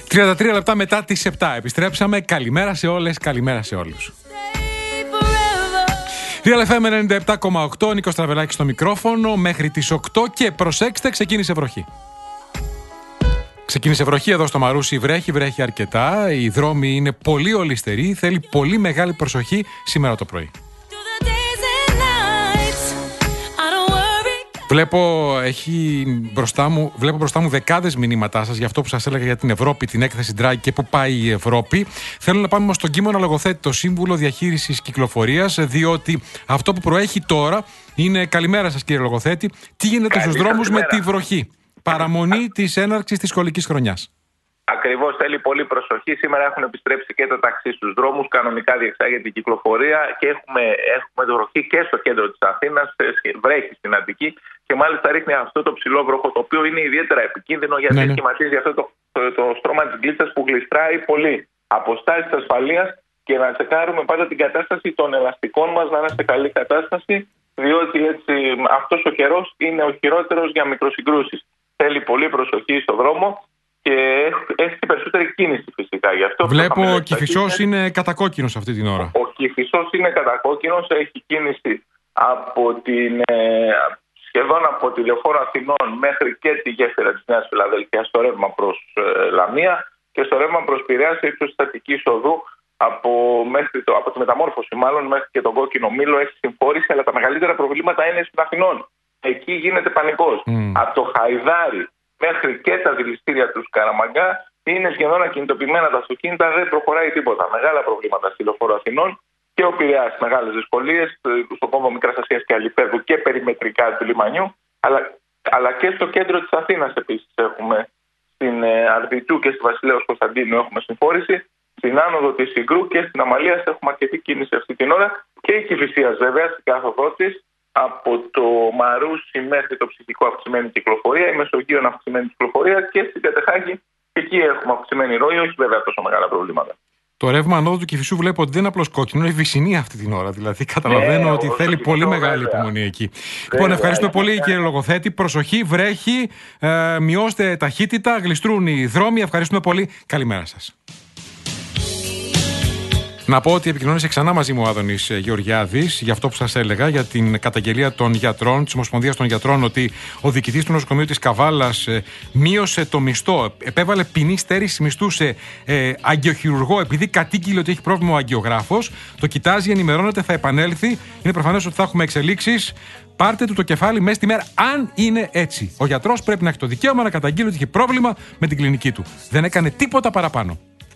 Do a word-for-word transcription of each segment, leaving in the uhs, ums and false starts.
τριάντα τρία λεπτά μετά τις επτά επιστρέψαμε. Καλημέρα σε όλες, καλημέρα σε όλους. Real εφ εμ ενενήντα επτά κόμμα οκτώ, Νίκος Τραβελάκης στο μικρόφωνο μέχρι τις οκτώ και προσέξτε, ξεκίνησε βροχή. Ξεκίνησε βροχή εδώ στο Μαρούσι, βρέχει, βρέχει αρκετά. Οι δρόμοι είναι πολύ ολιστεροί, θέλει πολύ μεγάλη προσοχή σήμερα το πρωί. Βλέπω, έχει μπροστά μου, βλέπω μπροστά μου δεκάδες μηνύματά σας για αυτό που σας έλεγα για την Ευρώπη, την έκθεση Draghi και πού πάει η Ευρώπη. Θέλω να πάμε όμως στον Κίμωνα Λογοθέτη, το Σύμβουλο Διαχείρισης Κυκλοφορίας, διότι αυτό που προέχει τώρα είναι, καλημέρα σας κύριε Λογοθέτη, τι γίνεται στους δρόμους με τη βροχή. Παραμονή της έναρξης της σχολικής χρονιάς. Ακριβώς, θέλει πολύ προσοχή. Σήμερα έχουν επιστρέψει και τα ταξί στους δρόμους. Κανονικά διεξάγεται η κυκλοφορία και έχουμε, έχουμε βροχή και στο κέντρο της Αθήνας. Βρέχει στην Αττική και μάλιστα ρίχνει αυτό το ψηλό βροχό, το οποίο είναι ιδιαίτερα επικίνδυνο γιατί ναι, ναι. σχηματίζει αυτό το, το, το στρώμα της γλίτσας που γλιστράει πολύ. Αποστάσεις ασφαλείας και να τσεκάρουμε πάντα την κατάσταση των ελαστικών μας να είναι σε καλή κατάσταση, διότι έτσι αυτός ο καιρός είναι ο χειρότερος για μικροσυγκρούσεις. Θέλει πολύ προσοχή στο δρόμο. Και έχει την περισσότερη κίνηση φυσικά. Γι' αυτό βλέπω ο Κηφισός είναι κατακόκκινος αυτή την ώρα. Ο Κηφισός είναι κατακόκκινος, έχει κίνηση από την, ε, σχεδόν από τη Λεωφόρο Αθηνών μέχρι και τη γέφυρα της Νέας Φιλαδέλφειας στο ρεύμα προς ε, Λαμία και στο ρεύμα προς Πειραιά σε ύψος της Αττικής Οδού από, μέχρι το, από τη μεταμόρφωση μάλλον μέχρι και τον Κόκκινο Μήλο έχει συμφόρηση, αλλά τα μεγαλύτερα προβλήματα είναι στην Αθηνών. Εκεί γίνεται πανικός. Mm. Από το Χαϊδάρι μέχρι και τα δηληστήρια του Σκαραμαγκά είναι σχεδόν ακινητοποιημένα τα αυτοκίνητα, δεν προχωράει τίποτα. Μεγάλα προβλήματα στη Λεωφόρο Αθηνών και ο Πειραιάς, μεγάλες δυσκολίες, στο κόμβο Μικράς Ασίας και Αλιπέδου και περιμετρικά του λιμανιού, αλλά, αλλά και στο κέντρο της Αθήνας επίσης έχουμε, στην Αρδιτού και στη Βασιλέως Κωνσταντίνου έχουμε συμφόρηση, στην άνοδο της Συγκρού και στην Αμαλίας έχουμε αρκετή κίνηση αυτή την ώρα και η Κηφισίας βέβαια στην κάθοδό της. Από το Μαρούσι μέχρι το Ψυχικό αυξημένη κυκλοφορία, η Μεσογείων αυξημένη κυκλοφορία και στην Κατεχάγη εκεί έχουμε αυξημένη ροή, όχι βέβαια τόσο μεγάλα προβλήματα. Το ρεύμα ανόδου του Κηφισού βλέπω ότι δεν είναι απλώς κόκκινο, είναι βυσσινή αυτή την ώρα. Δηλαδή καταλαβαίνω ναι, ότι θέλει πολύ μεγάλη βέβαια. υπομονή εκεί. Βέβαια. Λοιπόν, ευχαριστούμε πολύ βέβαια. κύριε Λογοθέτη. Προσοχή, βρέχει, ε, μειώστε ταχύτητα, γλιστρούν οι δρόμοι. Ευχαριστούμε πολύ. Καλημέρα σας. Να πω ότι επικοινωνήσε ξανά μαζί μου ο Άδωνης Γεωργιάδης για αυτό που σας έλεγα, για την καταγγελία των γιατρών, της Ομοσπονδίας των Γιατρών, ότι ο διοικητής του νοσοκομείου της Καβάλας ε, μείωσε το μισθό, επέβαλε ποινή στέρηση μισθού σε ε, αγκιοχειρουργό, επειδή κατήγγειλε ότι έχει πρόβλημα ο αγκιογράφος. Το κοιτάζει, ενημερώνεται, θα επανέλθει. Είναι προφανές ότι θα έχουμε εξελίξεις. Πάρτε του το κεφάλι μέσα στη μέρα, αν είναι έτσι. Ο γιατρός πρέπει να έχει το δικαίωμα να καταγγείλει ότι έχει πρόβλημα με την κλινική του. Δεν έκανε τίποτα παραπάνω.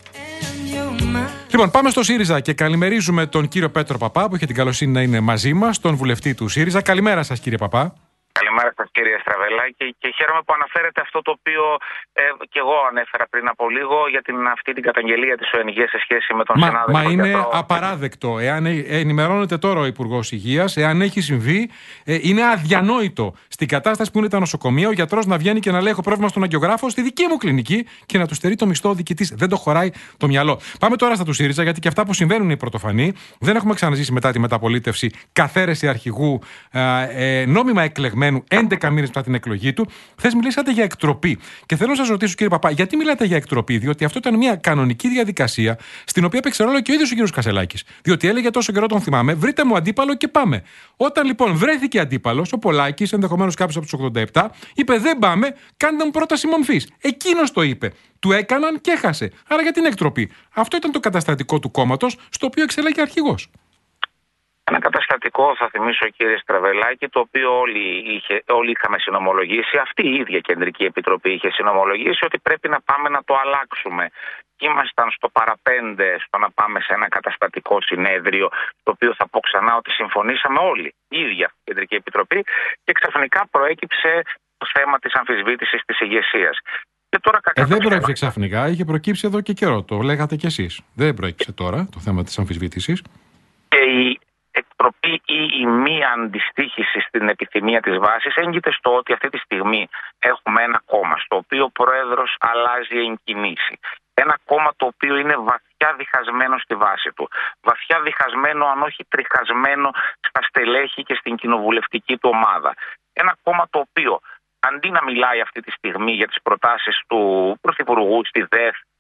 Λοιπόν, πάμε στο ΣΥΡΙΖΑ και καλημερίζουμε τον κύριο Πέτρο Παπά, που είχε την καλοσύνη να είναι μαζί μας, τον βουλευτή του ΣΥΡΙΖΑ. Καλημέρα σας, κύριε Παπά. Καλημέρα σας, κύριε Στραβελάκη, και χαίρομαι που αναφέρετε αυτό το οποίο ε, και εγώ ανέφερα πριν από λίγο για την, αυτή την καταγγελία της ΟΕΝΓΕ σε σχέση με τον μα, συνάδελφο. Μα είναι γιατρό. απαράδεκτο. Εάν ενημερώνεται τώρα ο Υπουργός Υγείας, εάν έχει συμβεί, ε, είναι αδιανόητο στην κατάσταση που είναι τα νοσοκομεία ο γιατρός να βγαίνει και να λέει: έχω πρόβλημα στον αγκιογράφο στη δική μου κλινική και να του στερεί το μισθό ο διοικητής. Δεν το χωράει το μυαλό. Πάμε τώρα στα του ΣΥΡΙΖΑ, γιατί και αυτά που συμβαίνουν είναι πρωτοφανή. Δεν έχουμε ξαναζήσει μετά τη μεταπολίτευση καθαίρεση αρχηγού ε, ε, νόμιμα εκλεγμένου έντεκα μήνες μετά την εκλογή του. Χθες μιλήσατε για εκτροπή. Και θέλω να σας ρωτήσω, κύριε Παπά, γιατί μιλάτε για εκτροπή? Διότι αυτό ήταν μια κανονική διαδικασία στην οποία έπαιξε ρόλο και ο ίδιος ο κύριος Κασελάκης. Διότι έλεγε τόσο καιρό, τον θυμάμαι, βρείτε μου αντίπαλο και πάμε. Όταν λοιπόν βρέθηκε αντίπαλος, ο Πολάκης, ενδεχομένως κάποιος από τους ογδόντα επτά, είπε: δεν πάμε, κάντε μου πρόταση μορφής. Εκείνος το είπε. Του έκαναν και έχασε. Άρα για την εκτροπή. Αυτό ήταν το καταστατικό του κόμματος, στο οποίο εξελέγει αρχηγός. Ένα καταστατικό, θα θυμίσω, κύριε Στραβελάκη, το οποίο όλοι, είχε, όλοι είχαμε συνομολογήσει, αυτή η ίδια Κεντρική Επιτροπή είχε συνομολογήσει, ότι πρέπει να πάμε να το αλλάξουμε. Και ήμασταν στο παραπέντε στο να πάμε σε ένα καταστατικό συνέδριο, το οποίο θα πω ξανά ότι συμφωνήσαμε όλοι, η ίδια Κεντρική Επιτροπή, και ξαφνικά προέκυψε το θέμα της αμφισβήτησης της ηγεσίας. Και τώρα, ε, δεν προέκυψε ξαφνικά, είχε προκύψει εδώ και καιρό, το λέγατε κι εσείς. Δεν προέκυψε τώρα το θέμα της αμφισβήτησης. Και η εκτροπή ή η μη αντιστοίχηση στην επιθυμία της βάσης έγκυται στο ότι αυτή τη στιγμή έχουμε ένα κόμμα στο οποίο ο πρόεδρος αλλάζει εν κινήσει. Ένα κόμμα το οποίο είναι βαθιά διχασμένο στη βάση του. Βαθιά διχασμένο, αν όχι τριχασμένο, στα στελέχη και στην κοινοβουλευτική του ομάδα. Ένα κόμμα το οποίο, αντί να μιλάει αυτή τη στιγμή για τις προτάσεις του Πρωθυπουργού στη ΔΕΘ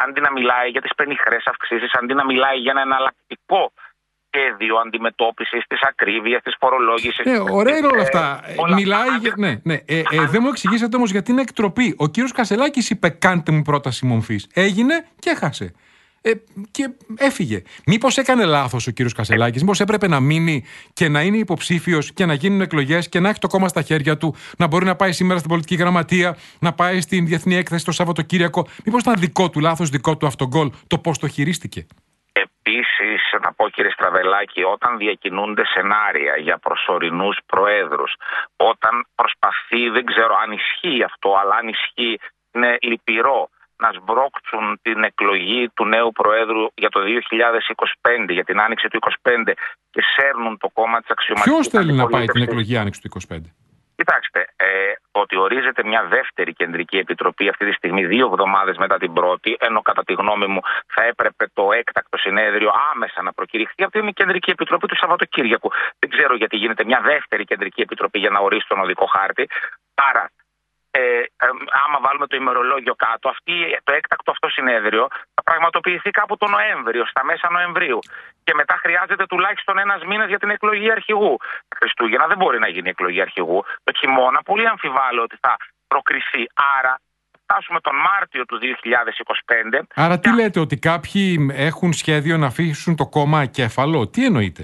αντί να μιλάει για τις πενιχρές αυξήσεις, αντί να μιλάει για ένα εναλλακτικό σχέδιο αντιμετώπισης της ακρίβειας, της φορολόγησης. Ναι, ωραία είναι όλα αυτά. Ε, όλα μιλάει αυτά. Για... Ναι, ναι. Ε, ε, δεν μου εξηγήσατε όμως γιατί είναι εκτροπή. Ο κύριος Κασσελάκης είπε: κάντε μου πρόταση μομφής. Έγινε και έχασε. Ε, και έφυγε. Μήπως έκανε λάθος ο κύριος Κασσελάκης? Μήπως έπρεπε να μείνει και να είναι υποψήφιος και να γίνουν εκλογές και να έχει το κόμμα στα χέρια του, να μπορεί να πάει σήμερα στην πολιτική γραμματεία, να πάει στην διεθνή έκθεση το Σαββατοκύριακο? Μήπως ήταν δικό του λάθος, δικό του αυτογκόλ το πώς το χειρίστηκε? Επίσης, να πω κύριε Στραβελάκη, όταν διακινούνται σενάρια για προσωρινούς προέδρους, όταν προσπαθεί, δεν ξέρω αν ισχύει αυτό, αλλά αν ισχύει είναι λυπηρό, να σμπρώξουν την εκλογή του νέου Προέδρου για το δύο χιλιάδες είκοσι πέντε, για την άνοιξη του είκοσι πέντε, και σέρνουν το κόμμα της αξιωματικής. Ποιος θέλει να πάει την εκλογή άνοιξη του είκοσι πέντε? Κοιτάξτε, ε, ότι ορίζεται μια δεύτερη κεντρική επιτροπή αυτή τη στιγμή, δύο εβδομάδες μετά την πρώτη, ενώ κατά τη γνώμη μου θα έπρεπε το έκτακτο συνέδριο άμεσα να προκηρυχθεί. Αυτή είναι η κεντρική επιτροπή του Σαββατοκύριακου. Δεν ξέρω γιατί γίνεται μια δεύτερη κεντρική επιτροπή για να ορίσει τον οδικό χάρτη. Άρα, Ε, ε, άμα βάλουμε το ημερολόγιο κάτω, αυτή, το έκτακτο αυτό συνέδριο θα πραγματοποιηθεί κάπου το Νοέμβριο, στα μέσα Νοεμβρίου. Και μετά χρειάζεται τουλάχιστον ένας μήνας για την εκλογή αρχηγού. Τα Χριστούγεννα δεν μπορεί να γίνει εκλογή αρχηγού. Το χειμώνα πολύ αμφιβάλλω ότι θα προκριθεί. Άρα φτάσουμε τον Μάρτιο του δύο χιλιάδες είκοσι πέντε. Άρα τι λέτε, ότι κάποιοι έχουν σχέδιο να αφήσουν το κόμμα ακέφαλο? Τι εννοείτε?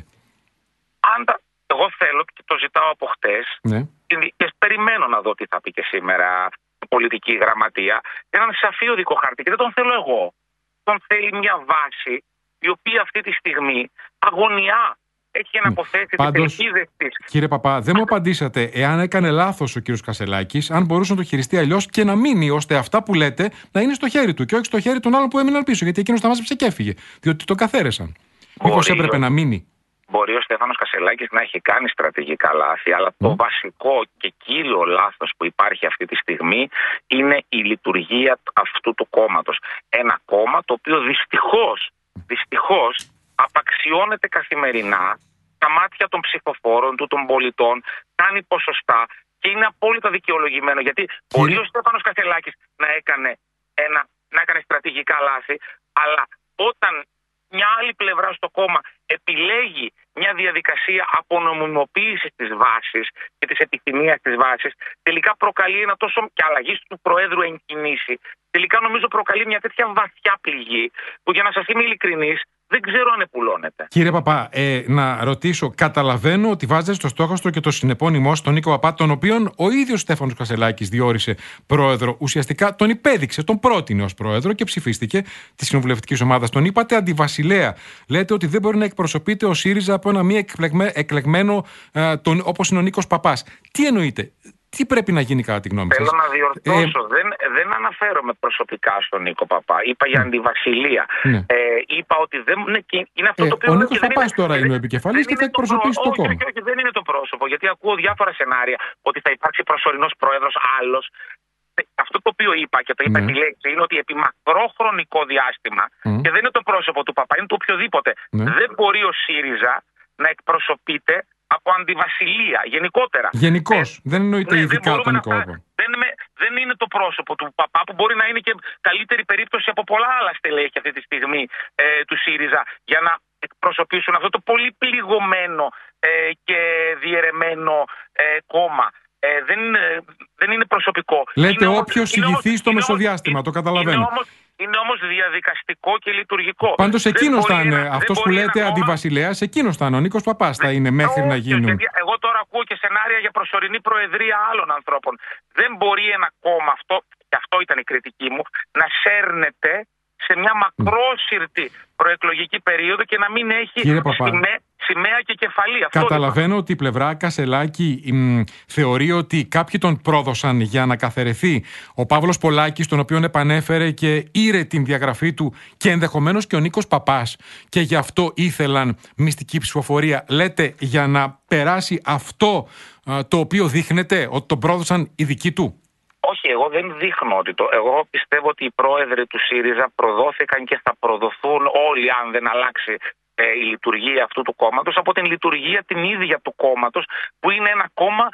Αν τα... Εγώ θέλω και το ζητάω από χτες. Ναι. Και περιμένω να δω τι θα πει και σήμερα η πολιτική γραμματεία. Έναν σαφή οδικό χάρτη. Και δεν τον θέλω εγώ. Τον θέλει μια βάση η οποία αυτή τη στιγμή αγωνιά έχει αναποθέσει τις ελπίδες της. Κύριε Παπά, δεν μου απαντήσατε εάν έκανε λάθος ο κύριος Κασσελάκης, αν μπορούσε να το χειριστεί αλλιώς και να μείνει, ώστε αυτά που λέτε να είναι στο χέρι του και όχι στο χέρι των άλλων που έμειναν πίσω. Γιατί εκείνος τα μάζεψε και έφυγε. Διότι τον καθαίρεσαν. Μήπως έπρεπε να μείνει? Μπορεί ο Στέφανος Κασσελάκης να έχει κάνει στρατηγικά λάθη, αλλά mm. το βασικό και κύριο λάθος που υπάρχει αυτή τη στιγμή είναι η λειτουργία αυτού του κόμματος. Ένα κόμμα το οποίο δυστυχώς, δυστυχώς απαξιώνεται καθημερινά στα μάτια των ψηφοφόρων του, των πολιτών, κάνει ποσοστά και είναι απόλυτα δικαιολογημένο. Γιατί mm. μπορεί ο Στέφανος Κασσελάκης να έκανε, ένα, να έκανε στρατηγικά λάθη, αλλά όταν μια άλλη πλευρά στο κόμμα επιλέγει μια διαδικασία απονομιμοποίησης της βάσης και της επιθυμίας της βάσης, τελικά προκαλεί ένα τόσο και αλλαγή του Προέδρου εν κινήσει. Τελικά νομίζω προκαλεί μια τέτοια βαθιά πληγή που, για να σας είμαι ειλικρινής, δεν ξέρω αν επουλώνεται. Κύριε Παπά, ε, να ρωτήσω, καταλαβαίνω ότι βάζετε στο στόχαστρο και το συνεπώνυμό στον Νίκο Παπά, τον οποίον ο ίδιος Στέφανος Κασσελάκης διόρισε πρόεδρο. Ουσιαστικά τον υπέδειξε, τον πρότεινε ως πρόεδρο και ψηφίστηκε τη κοινοβουλευτική ομάδα. Τον είπατε αντιβασιλέα. Λέτε ότι δεν μπορεί να εκπροσωπείται ο ΣΥΡΙΖΑ από ένα μη εκλεγμένο ε, τον, όπως είναι ο Νίκος Παπάς. Τι εννοείτε? Τι πρέπει να γίνει κατά τη γνώμη σας? Θέλω να διορθώσω. Ε, δεν, δεν αναφέρομαι προσωπικά στον Νίκο Παπά. Είπα για αντιβασιλεία. Ναι. Ε, είπα ότι δεν ναι, είναι αυτό ε, το οποίο. Ο Νίκος Παπάς τώρα είναι ο επικεφαλής και θα εκπροσωπήσει το, το κόμμα. Όχι, όχι, δεν είναι το πρόσωπο. Γιατί ακούω διάφορα σενάρια ότι θα υπάρξει προσωρινός πρόεδρος άλλος. Αυτό το οποίο είπα και το είπα ναι. τη λέξη είναι ότι επί μακρό χρονικό διάστημα, mm. και δεν είναι το πρόσωπο του Παπά, είναι το οποιοδήποτε, ναι. δεν μπορεί ο ΣΥΡΙΖΑ να εκπροσωπείται από αντιβασιλεία γενικότερα. Γενικώς, ε, δεν εννοείται ναι, ειδικά τον Νίκο Παπά. Δεν, δεν είναι το πρόσωπο του Παπά, που μπορεί να είναι και καλύτερη περίπτωση από πολλά άλλα στελέχη αυτή τη στιγμή ε, του ΣΥΡΙΖΑ, για να εκπροσωπήσουν αυτό το πολύ πληγωμένο ε, και διαιρεμένο ε, κόμμα. Ε, δεν, δεν είναι προσωπικό. Λέτε όποιος ηγηθεί στο μεσοδιάστημα, είναι, το καταλαβαίνω. Είναι όμως, είναι όμως διαδικαστικό και λειτουργικό. Πάντως εκείνος θα είναι, αυτός που λέτε αντιβασιλέας, εκείνος θα είναι, ο Νίκος Παπάς θα είναι μέχρι να γίνουν. Εγώ τώρα ακούω και σενάρια για προσωρινή προεδρία άλλων ανθρώπων. Δεν μπορεί ένα κόμμα, αυτό, και αυτό ήταν η κριτική μου, να σέρνεται σε μια μακρόσυρτη προεκλογική περίοδο και να μην έχει σημαία, σημαία και κεφαλή. Αυτό καταλαβαίνω λοιπόν. Ότι η πλευρά Κασσελάκη μ, θεωρεί ότι κάποιοι τον πρόδωσαν για να καθαιρεθεί ο Παύλος Πολάκης, τον οποίον επανέφερε και ήρε την διαγραφή του, και ενδεχομένως και ο Νίκος Παπάς, και γι' αυτό ήθελαν μυστική ψηφοφορία. Λέτε για να περάσει αυτό α, το οποίο δείχνετε ότι τον πρόδωσαν οι δικοί του? Όχι, εγώ δεν δείχνω ότι το. Εγώ πιστεύω ότι οι πρόεδροι του ΣΥΡΙΖΑ προδόθηκαν και θα προδοθούν όλοι, αν δεν αλλάξει ε, η λειτουργία αυτού του κόμματος, από την λειτουργία την ίδια του κόμματος, που είναι ένα κόμμα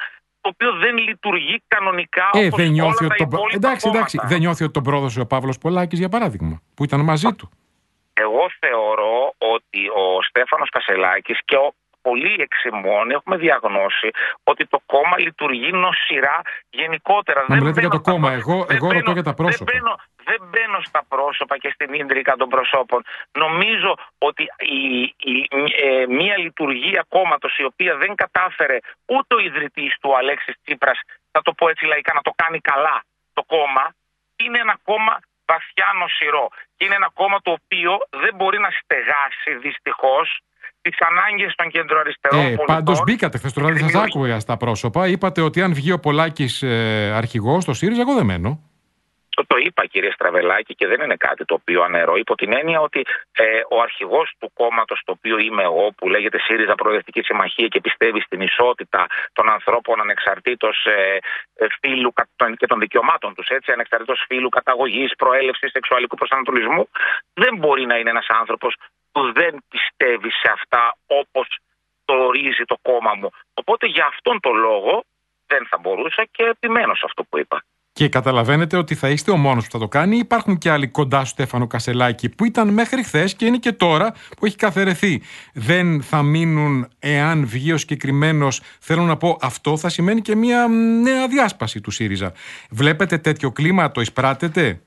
το οποίο δεν λειτουργεί κανονικά ε, όπως δεν νιώθει όλα ότι τα το... υπόλοιπα εντάξει, εντάξει, κόμματα. δεν νιώθει ότι τον πρόδωσε ο Παύλος Πολάκης, για παράδειγμα, που ήταν μαζί του. Εγώ θεωρώ ότι ο Στέφανος Κασελάκης και ο πολλοί εξημών έχουμε διαγνώσει ότι το κόμμα λειτουργεί νοσηρά γενικότερα. Μα μιλάτε για το κόμμα, στα... εγώ, εγώ μπαίνω, ρωτώ για τα πρόσωπα. Δεν μπαίνω, δεν μπαίνω στα πρόσωπα και στην ίντρικα των προσώπων. Νομίζω ότι η, η, ε, μια λειτουργία κόμματος η οποία δεν κατάφερε ούτε ο ιδρυτής του Αλέξης Τσίπρας, θα το πω έτσι λαϊκά, να το κάνει καλά το κόμμα, είναι ένα κόμμα βαθιά νοσηρό. Και είναι ένα κόμμα το οποίο δεν μπορεί να στεγάσει δυστυχώς τις ανάγκες των κεντροαριστερών ε, πολιτών. Πάντως μπήκατε χθες το βράδυ, σας άκουγα στα πρόσωπα. Είπατε ότι αν βγει ο Πολάκης ε, αρχηγός στο ΣΥΡΙΖΑ, εγώ δεν μένω. Το, το είπα, κύριε Στραβελάκη, και δεν είναι κάτι το οποίο αναιρώ. Υπό την έννοια ότι ε, ο αρχηγός του κόμματος, το οποίο είμαι εγώ, που λέγεται ΣΥΡΙΖΑ Προοδευτική Συμμαχία και πιστεύει στην ισότητα των ανθρώπων ανεξαρτήτως ε, ε, φύλου και των δικαιωμάτων τους, έτσι, ανεξαρτήτως φύλου, καταγωγής, προέλευσης, σεξουαλικού προσανατολισμού, δεν μπορεί να είναι ένας άνθρωπος που δεν πιστεύει σε αυτά όπως το ορίζει το κόμμα μου. Οπότε για αυτόν τον λόγο δεν θα μπορούσα και επιμένω σε αυτό που είπα. Και καταλαβαίνετε ότι θα είστε ο μόνος που θα το κάνει. Υπάρχουν και άλλοι κοντά στο Στέφανο Κασελάκη που ήταν μέχρι χθες και είναι και τώρα που έχει καθαιρεθεί. Δεν θα μείνουν εάν βγει ο συγκεκριμένος. Θέλω να πω, αυτό θα σημαίνει και μια νέα διάσπαση του ΣΥΡΙΖΑ. Βλέπετε τέτοιο κλίμα, το εισπράτετε?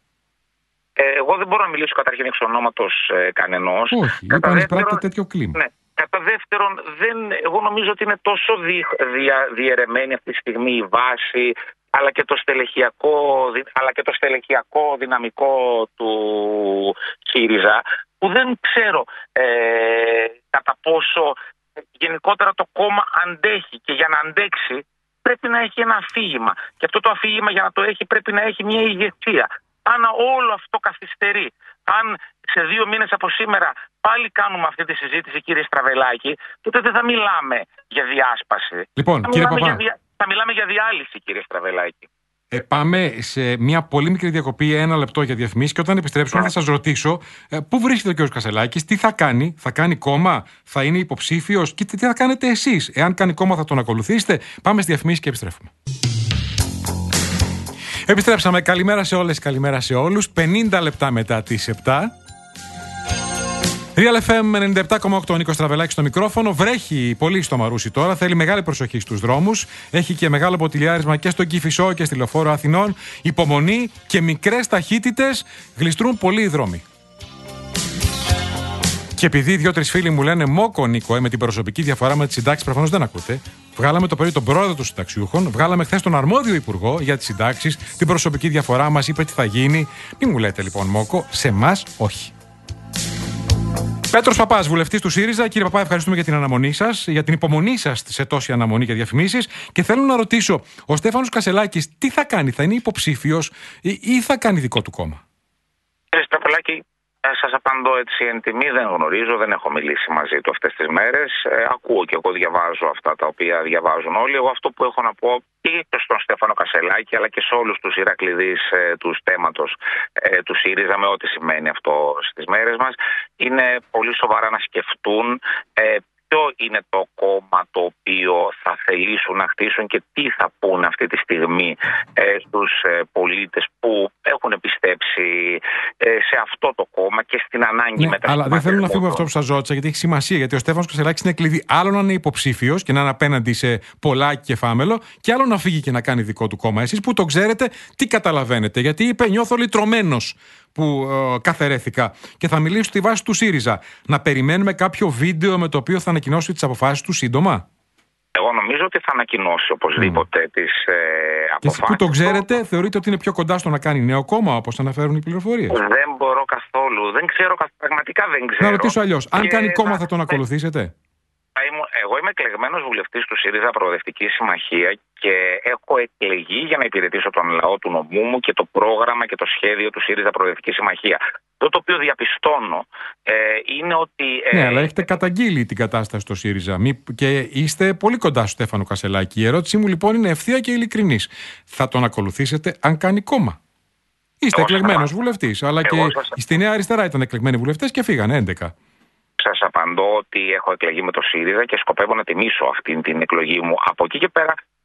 Ε, εγώ δεν μπορώ να μιλήσω καταρχήν εξ ονόματος ε, κανενός. Όχι, είπα να εισπράτετε τέτοιο κλίμα. Ναι. Κατά δεύτερον, δεν, εγώ νομίζω ότι είναι τόσο δι, δια, διαιρεμένη αυτή τη στιγμή η βάση, αλλά και το στελεχειακό, αλλά και το στελεχειακό δυναμικό του ΣΥΡΙΖΑ, που δεν ξέρω ε, κατά πόσο γενικότερα το κόμμα αντέχει, και για να αντέξει πρέπει να έχει ένα αφήγημα. Και αυτό το αφήγημα, για να το έχει, πρέπει να έχει μια ηγεσία. Αν όλο αυτό καθυστερεί, αν σε δύο μήνες από σήμερα πάλι κάνουμε αυτή τη συζήτηση, κύριε Στραβελάκη, τότε δεν θα μιλάμε για διάσπαση. Λοιπόν, θα, κύριε μιλάμε Παπά, για δια... θα μιλάμε για διάλυση, κύριε Στραβελάκη. Ε, πάμε σε μια πολύ μικρή διακοπή, ένα λεπτό για διαφημίσεις, και όταν επιστρέψουμε yeah. θα σας ρωτήσω ε, πού βρίσκεται ο κ. Κασελάκης, τι θα κάνει, θα κάνει κόμμα, θα είναι υποψήφιος και τι θα κάνετε εσείς. Εάν κάνει κόμμα θα τον ακολουθήσετε. Πάμε στις διαφημίσεις και επιστρέφουμε. Επιστρέψαμε. Καλημέρα σε όλες, καλημέρα σε όλους. πενήντα λεπτά μετά τις επτά. Real εφ εμ ενενήντα επτά κόμμα οκτώ, Νίκος Στραβελάκης στο μικρόφωνο. Βρέχει πολύ στο Μαρούσι τώρα, θέλει μεγάλη προσοχή στους δρόμους. Έχει και μεγάλο ποτηλιάρισμα και στον Κηφισό και στη Λεωφόρο Αθηνών. Υπομονή και μικρές ταχύτητες, γλιστρούν πολύ οι δρόμοι. Και επειδή δύο-τρεις φίλοι μου λένε μόκο, Νίκο, ε, με την προσωπική διαφορά με τις συντάξεις, προφανώς δεν ακούτε. Βγάλαμε το πρωί τον πρόεδρο των συνταξιούχων, βγάλαμε χθες τον αρμόδιο υπουργό για τις συντάξεις, την προσωπική διαφορά, μας είπε τι θα γίνει. Μην μου λέτε λοιπόν μόκο, σε εμάς όχι. Πέτρος Παπάς, βουλευτής του ΣΥΡΙΖΑ. Κύριε Παπά, ευχαριστούμε για την αναμονή σας, για την υπομονή σας σε τόση αναμονή και διαφημίσεις. Και θέλω να ρωτήσω, ο Στέφανος Κασελάκης τι θα κάνει, θα είναι υποψήφιος ή, ή θα κάνει δικό του κόμμα? Κύριε Στραβελάκη, σας απαντώ έτσι εν τιμή, δεν γνωρίζω, δεν έχω μιλήσει μαζί του αυτές τις μέρες. Ε, ακούω και εγώ, διαβάζω αυτά τα οποία διαβάζουν όλοι. Εγώ αυτό που έχω να πω και στον Στέφανο Κασελάκη, αλλά και σε όλους τους Ηρακλειδείς ε, του στέματος ε, του ΣΥΡΙΖΑ, με ό,τι σημαίνει αυτό στις μέρες μας, είναι πολύ σοβαρά να σκεφτούν ε, ποιο είναι το κόμμα το οποίο θα θελήσουν να χτίσουν και τι θα πούνε αυτή τη στιγμή ε, στους ε, πολίτες που έχουν πιστέψει ε, σε αυτό το κόμμα και στην ανάγκη ναι, μεταξύ. Αλλά δεν θέλω να φύγω αυτό που σας ρώτησα, γιατί έχει σημασία. Γιατί ο Στέφανος Κασελάκης είναι κλειδί. Άλλο να είναι υποψήφιος και να είναι απέναντι σε Πολάκη και Φάμελο, και άλλο να φύγει και να κάνει δικό του κόμμα. Εσείς που το ξέρετε, τι καταλαβαίνετε? Γιατί είπε, νιώθω λυτρωμένος που ε, καθαιρέθηκα και θα μιλήσω στη βάση του ΣΥΡΙΖΑ. Να περιμένουμε κάποιο βίντεο με το οποίο θα ανακοινώσει τις αποφάσεις του σύντομα? Εγώ νομίζω ότι θα ανακοινώσει οπωσδήποτε mm. τις ε, αποφάσεις. Και εσείς που το ξέρετε, το... θεωρείτε ότι είναι πιο κοντά στο να κάνει νέο κόμμα, όπως αναφέρουν οι πληροφορίες? Δεν μπορώ καθόλου. Δεν ξέρω, πραγματικά δεν ξέρω. Να ρωτήσω αλλιώς. Αν και κάνει κόμμα, να... θα τον ακολουθήσετε? Εγώ είμαι εκλεγμένος βουλευτής του ΣΥΡΙΖΑ Προοδευτική Συμμαχία και έχω εκλεγεί για να υπηρετήσω τον λαό του νομού μου και το πρόγραμμα και το σχέδιο του ΣΥΡΙΖΑ Προοδευτική Συμμαχία. Αυτό το οποίο διαπιστώνω ε, είναι ότι. Ε, ναι, αλλά έχετε καταγγείλει την κατάσταση στο ΣΥΡΙΖΑ και είστε πολύ κοντά στο Στέφανο Κασελάκη. Η ερώτησή μου λοιπόν είναι ευθεία και ειλικρινής. Θα τον ακολουθήσετε αν κάνει κόμμα? Είστε εκλεγμένος βουλευτής, αλλά εγώ και σας... στη Νέα Αριστερά ήταν εκλεγμένοι βουλευτές και φύγανε έντεκα. Σας απαντώ ότι έχω εκλεγεί με το ΣΥΡΙΖΑ και σκοπεύω να τιμήσω αυτή την εκλογή μου. Από εκεί και πέρα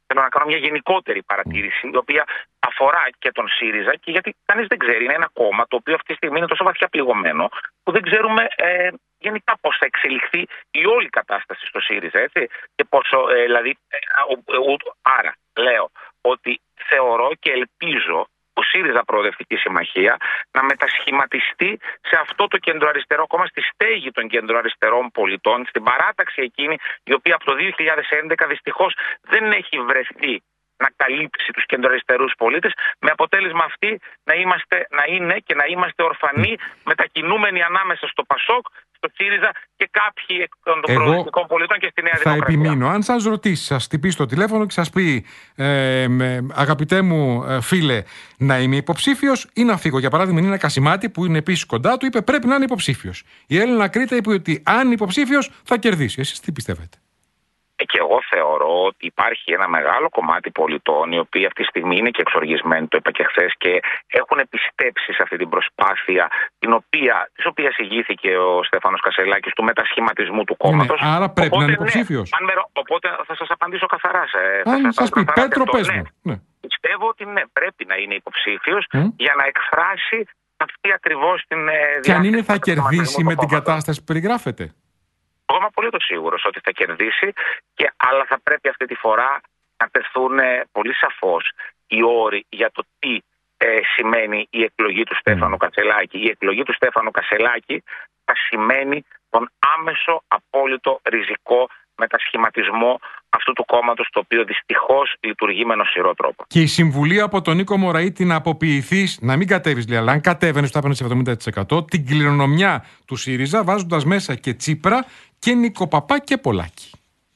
θέλω να κάνω μια γενικότερη παρατήρηση, η οποία αφορά και τον ΣΥΡΙΖΑ, και γιατί κανείς δεν ξέρει. Είναι ένα κόμμα το οποίο αυτή τη στιγμή είναι τόσο βαθιά πληγωμένο, που δεν ξέρουμε ε, γενικά πώς θα εξελιχθεί η όλη κατάσταση στο ΣΥΡΙΖΑ. Έτσι, και πόσο, ε, δηλαδή, ε, ε, ε, άρα λέω ότι θεωρώ και ελπίζω ο ΣΥΡΙΖΑ Προοδευτική Συμμαχία να μετασχηματιστεί σε αυτό το κεντροαριστερό κόμμα, στη στέγη των κεντροαριστερών πολιτών, στην παράταξη εκείνη η οποία από το δύο χιλιάδες έντεκα δυστυχώς δεν έχει βρεθεί να καλύψει τους κεντροαριστερούς πολίτες, με αποτέλεσμα αυτοί να, είμαστε, να είναι και να είμαστε ορφανοί, μετακινούμενοι ανάμεσα στο ΠΑΣΟΚ, στο ΣΥΡΙΖΑ και κάποιοι εκ των προοδευτικών πολιτών και στη Νέα θα Δημοκρατία. Θα επιμείνω. Αν σας ρωτήσει, σας χτυπήσει το τηλέφωνο και σας πει ε, ε, αγαπητέ μου ε, φίλε, να είμαι υποψήφιος ή να φύγω. Για παράδειγμα, είναι ένα Κασιμάτη που είναι επίσης κοντά του, είπε πρέπει να είναι υποψήφιος. Η Έλληνα Κρήτα είπε ότι αν είναι υποψήφιος θα κερδίσει. Εσείς τι πιστεύετε? Και εγώ θεωρώ ότι υπάρχει ένα μεγάλο κομμάτι πολιτών, οι οποίοι αυτή τη στιγμή είναι και εξοργισμένοι, το είπα και χθες, και έχουν πιστέψει σε αυτή την προσπάθεια, την οποία, της οποίας ηγήθηκε ο Στέφανος Κασσελάκης, του μετασχηματισμού του κόμματος. Ναι, άρα πρέπει οπότε, να είναι υποψήφιος. Ναι, με, οπότε θα σας απαντήσω καθαρά. Σε, αν σας, σας πει, Πέτρο, πες μου. Ναι. Ναι. Πιστεύω ότι ναι, πρέπει να είναι υποψήφιος mm. για να εκφράσει αυτή ακριβώς την διάθεση. Και αν είναι θα κερδίσει με την κατάσταση που περιγράφεται? Εγώ είμαι απολύτως σίγουρος ότι θα κερδίσει, και, αλλά θα πρέπει αυτή τη φορά να τεθούν πολύ σαφώς οι όροι για το τι ε, σημαίνει η εκλογή του Στέφανου mm. Κασσελάκη. Η εκλογή του Στέφανου Κασσελάκη θα σημαίνει τον άμεσο, απόλυτο, ριζικό μετασχηματισμό αυτού του κόμματος, το οποίο δυστυχώς λειτουργεί με νοσηρό τρόπο. Και η συμβουλή από τον Νίκο Μωραήτη να αποποιηθείς, να μην κατέβεις, λέει, αλλά αν κατέβαινες, θα έπαιρνες εβδομήντα τοις εκατό, την κληρονομιά του ΣΥΡΙΖΑ, βάζοντας μέσα και Τσίπρα και Νικοπαπά και Πολάκη.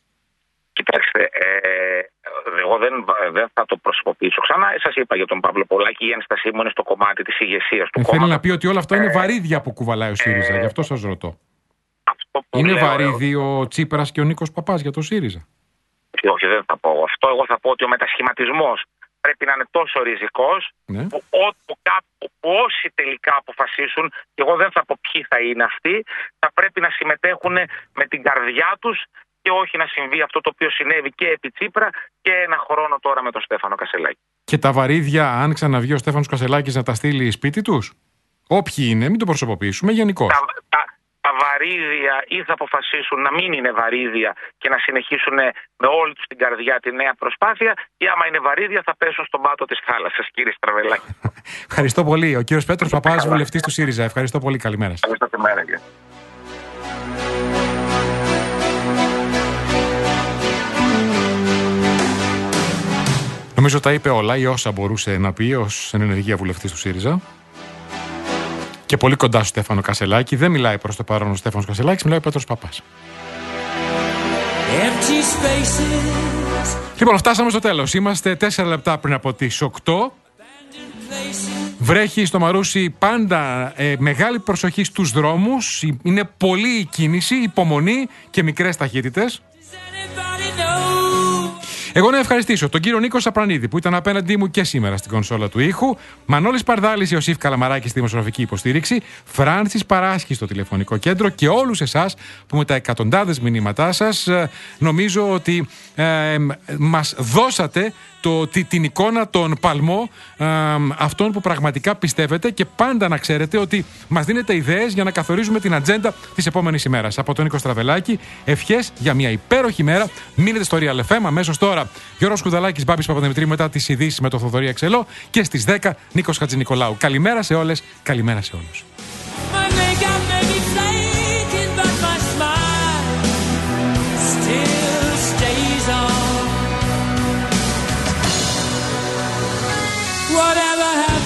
Κοιτάξτε, ε, εγώ δεν, δεν θα το προσωποποιήσω ξανά. Σας είπα για τον Παύλο Πολάκη, η ένστασή μου είναι στο κομμάτι της ηγεσίας του ε, κόμματος. Θέλει να πει ότι όλα αυτά είναι βαρύδια που κουβαλάει ο ΣΥΡΙΖΑ, ε, γι' αυτό σας ρωτώ. Αυτό είναι βαρύδι ο Τσίπρας και ο Νίκος Παπάς για το ΣΥΡΙΖΑ? Όχι, δεν θα πω αυτό. Εγώ θα πω ότι ο μετασχηματισμός πρέπει να είναι τόσο ριζικός, ναι, που, που, που, που όσοι τελικά αποφασίσουν, και εγώ δεν θα πω ποιοι θα είναι αυτοί, θα πρέπει να συμμετέχουν με την καρδιά τους, και όχι να συμβεί αυτό το οποίο συνέβη και επί Τσίπρα και ένα χρόνο τώρα με τον Στέφανο Κασσελάκη. Και τα βαρύδια, αν ξαναβγεί ο Στέφανος Κασσελάκης, να τα στείλει σπίτι τους? Όποιοι είναι, μην το προσωποποιήσουμε, γενικώς. Τα, τα, τα βαρύδια ή θα αποφασίσουν να μην είναι βαρύδια και να συνεχίσουν με όλη τους την καρδιά τη νέα προσπάθεια, ή άμα είναι βαρύδια θα πέσουν στον πάτο της θάλασσας, κύριε Στραβελάκη. Ευχαριστώ πολύ. Ο κύριος Πέτρος Παπάς, βουλευτής του ΣΥΡΙΖΑ. Ευχαριστώ πολύ. Καλημέρα σας. Ευχαριστώ και μέρα, κύριε. Νομίζω τα είπε όλα ή όσα μπορούσε να πει ως ενεργεία βουλευτής του ΣΥΡΙΖΑ. Και πολύ κοντά στο Στέφανο Κασσελάκη. Δεν μιλάει προς το παρόν ο Στέφανος Κασσελάκης, μιλάει ο Πέτρος Παπάς. Λοιπόν, φτάσαμε στο τέλος. Είμαστε τέσσερα λεπτά πριν από τις οκτώ. Βρέχει στο Μαρούσι πάντα, ε, μεγάλη προσοχή στους δρόμους. Είναι πολλή η κίνηση, υπομονή και μικρές ταχύτητες. Εγώ να ευχαριστήσω τον κύριο Νίκο Σαπρανίδη που ήταν απέναντί μου και σήμερα στην κονσόλα του ήχου, Μανώλης Παρδάλης, Ιωσήφ Καλαμαράκη στη δημοσιογραφική υποστήριξη, Φράνσις Παράσχη στο τηλεφωνικό κέντρο και όλους εσάς που με τα εκατοντάδες μηνύματά σας νομίζω ότι ε, μας δώσατε το, τη, την εικόνα, τον παλμό ε, αυτών που πραγματικά πιστεύετε, και πάντα να ξέρετε ότι μας δίνετε ιδέες για να καθορίζουμε την ατζέντα της επόμενης ημέρας. Από τον Νίκο Στραβελάκη, ευχές για μια υπέροχη μέρα. Μείνετε στο Real εφ εμ αμέσως τώρα. Γιώργος Κουδαλάκης, Μπάμπης Παπαδημητρίου μετά τις ειδήσεις με το Θοδωρή Αξελό, και στις δέκα Νίκος Χατζηνικολάου. Καλημέρα σε όλες, καλημέρα σε όλους. Whatever happened